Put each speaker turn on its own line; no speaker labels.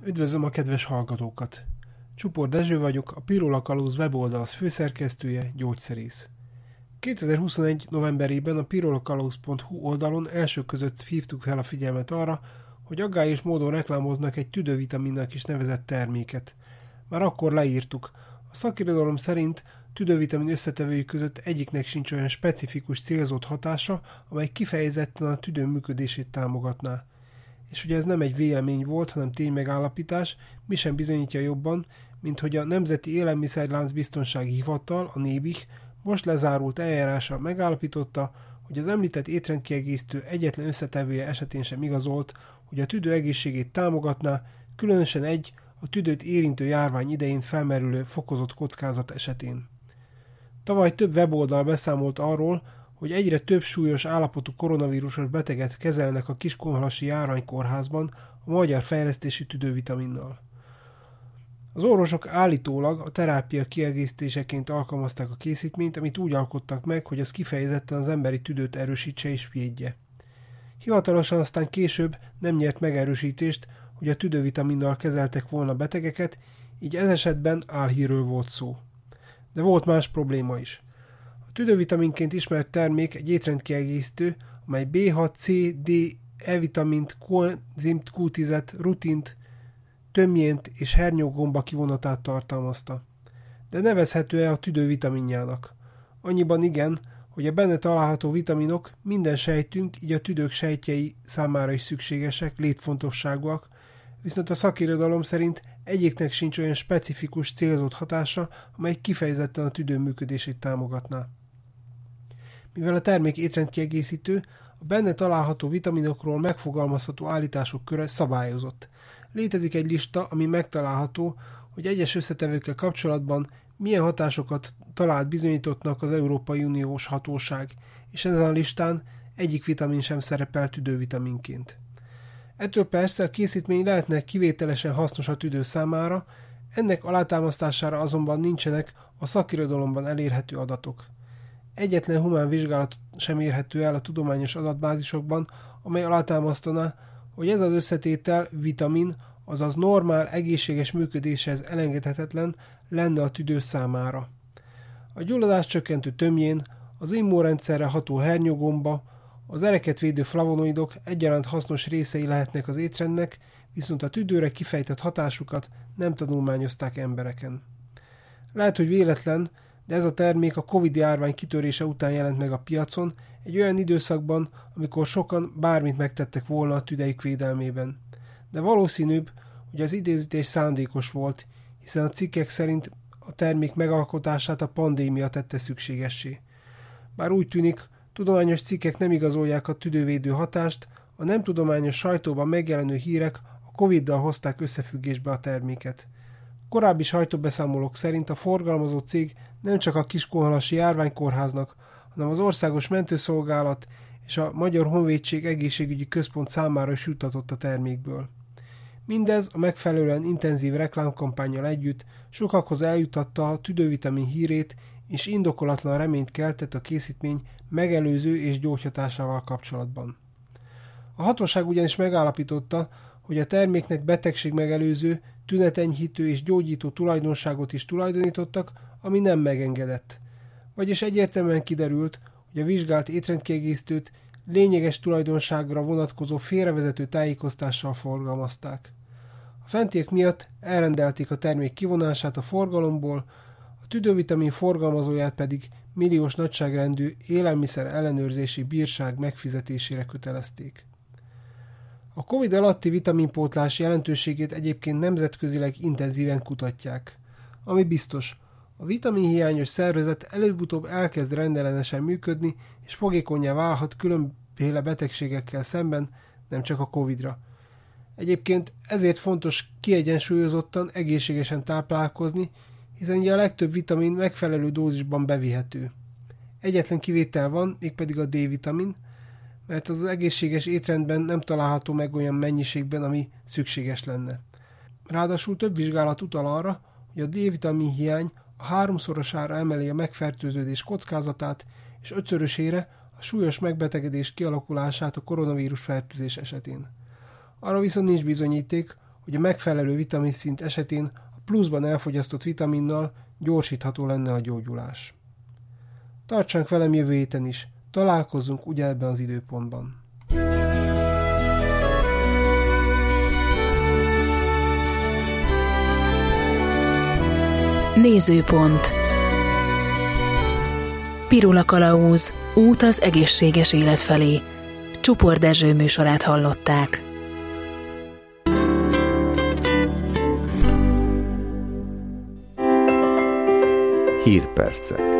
Üdvözlöm a kedves hallgatókat! Csupor Dezső vagyok, a Pirola Kalóz weboldal főszerkesztője, gyógyszerész. 2021. novemberében a pirolakalóz.hu oldalon elsők között hívtuk fel a figyelmet arra, hogy aggályos módon reklámoznak egy tüdővitaminnak is nevezett terméket. Már akkor leírtuk. A szakirodalom szerint tüdővitamin összetevői között egyiknek sincs olyan specifikus célzott hatása, amely kifejezetten a tüdő működését támogatná. És ugye ez nem egy vélemény volt, hanem ténymegállapítás, mi sem bizonyítja jobban, mint hogy a Nemzeti Élelmiszerlánc Biztonsági Hivatal, a NÉBIH most lezárult eljárása megállapította, hogy az említett étrendkiegészítő egyetlen összetevője esetén sem igazolt, hogy a tüdő egészségét támogatná, különösen egy a tüdőt érintő járvány idején felmerülő fokozott kockázat esetén. Tavaly több weboldal beszámolt arról, hogy egyre több súlyos állapotú koronavírusos beteget kezelnek a Kiskunhalasi Járványkórházban a magyar fejlesztési tüdővitaminnal. Az orvosok állítólag a terápia kiegészítéseként alkalmazták a készítményt, amit úgy alkottak meg, hogy az kifejezetten az emberi tüdőt erősítse és védje. Hivatalosan aztán később nem nyert megerősítést, hogy a tüdővitaminnal kezeltek volna betegeket, így ez esetben álhírről volt szó. De volt más probléma is. A tüdővitaminként ismert termék egy étrendkiegészítő, amely B6, C, D, E-vitamint, koenzimt Q10-et, rutint, tömjént és hernyógomba kivonatát tartalmazta. De nevezhető-e a tüdővitaminjának? Annyiban igen, hogy a benne található vitaminok minden sejtünk, így a tüdők sejtjei számára is szükségesek, létfontosságúak, viszont a szakirodalom szerint egyiknek sincs olyan specifikus célzott hatása, amely kifejezetten a tüdő működését támogatná. Mivel a termék étrendkiegészítő, a benne található vitaminokról megfogalmazható állítások köre szabályozott. Létezik egy lista, ami megtalálható, hogy egyes összetevőkkel kapcsolatban milyen hatásokat talált bizonyítottnak az Európai Uniós hatóság, és ezen a listán egyik vitamin sem szerepel tüdővitaminként. Ettől persze a készítmény lehetne kivételesen hasznos a tüdő számára, ennek alátámasztására azonban nincsenek a szakirodalomban elérhető adatok. Egyetlen humán vizsgálat sem érhető el a tudományos adatbázisokban, amely alátámasztaná, hogy ez az összetétel vitamin, azaz normál, egészséges működéshez elengedhetetlen lenne a tüdő számára. A gyulladást csökkentő tömjén, az immunrendszerre ható hernyógomba, az ereket védő flavonoidok egyaránt hasznos részei lehetnek az étrendnek, viszont a tüdőre kifejtett hatásukat nem tanulmányozták embereken. Lehet, hogy véletlen, de ez a termék a Covid-járvány kitörése után jelent meg a piacon, egy olyan időszakban, amikor sokan bármit megtettek volna a tüdeik védelmében. De valószínűbb, hogy az időzítés szándékos volt, hiszen a cikkek szerint a termék megalkotását a pandémia tette szükségessé. Bár úgy tűnik, tudományos cikkek nem igazolják a tüdővédő hatást, a nem tudományos sajtóban megjelenő hírek a Covid-dal hozták összefüggésbe a terméket. Korábbi sajtóbeszámolók szerint a forgalmazó cég nem csak a Kiskunhalasi Járványkórháznak, hanem az Országos Mentőszolgálat és a Magyar Honvédség Egészségügyi Központ számára is juttatott a termékből. Mindez a megfelelően intenzív reklámkampánnyal együtt sokakhoz eljutatta a tüdővitamin hírét, és indokolatlan reményt keltett a készítmény megelőző és gyógyhatásával kapcsolatban. A hatóság ugyanis megállapította, hogy a terméknek betegségmegelőző, tünetenyhítő és gyógyító tulajdonságot is tulajdonítottak, ami nem megengedett. Vagyis egyértelműen kiderült, hogy a vizsgált étrendkiegészítőt lényeges tulajdonságra vonatkozó félrevezető tájékoztással forgalmazták. A fentiek miatt elrendelték a termék kivonását a forgalomból, a tüdővitamin forgalmazóját pedig milliós nagyságrendű élelmiszer ellenőrzési bírság megfizetésére kötelezték. A Covid alatti vitaminpótlás jelentőségét egyébként nemzetközileg intenzíven kutatják. Ami biztos, a vitaminhiányos szervezet előbb-utóbb elkezd rendellenesen működni, és fogékonnyá válhat különféle betegségekkel szemben, nem csak a Covid-ra. Egyébként ezért fontos kiegyensúlyozottan, egészségesen táplálkozni, hiszen ugye a legtöbb vitamin megfelelő dózisban bevihető. Egyetlen kivétel van, mégpedig a D-vitamin, mert az egészséges étrendben nem található meg olyan mennyiségben, ami szükséges lenne. Ráadásul több vizsgálat utal arra, hogy a D-vitamin hiány a 3-szorosára emeli a megfertőződés kockázatát, és 5-szörösére a súlyos megbetegedés kialakulását a koronavírus fertőzés esetén. Arra viszont nincs bizonyíték, hogy a megfelelő vitaminszint esetén a pluszban elfogyasztott vitaminnal gyorsítható lenne a gyógyulás. Tartsanak velem jövő héten is, találkozzunk ugyanebben az időpontban.
Nézőpont. Pirula Kalauz. Út az egészséges élet felé. Csupor Dezső műsorát hallották.
Hírpercek.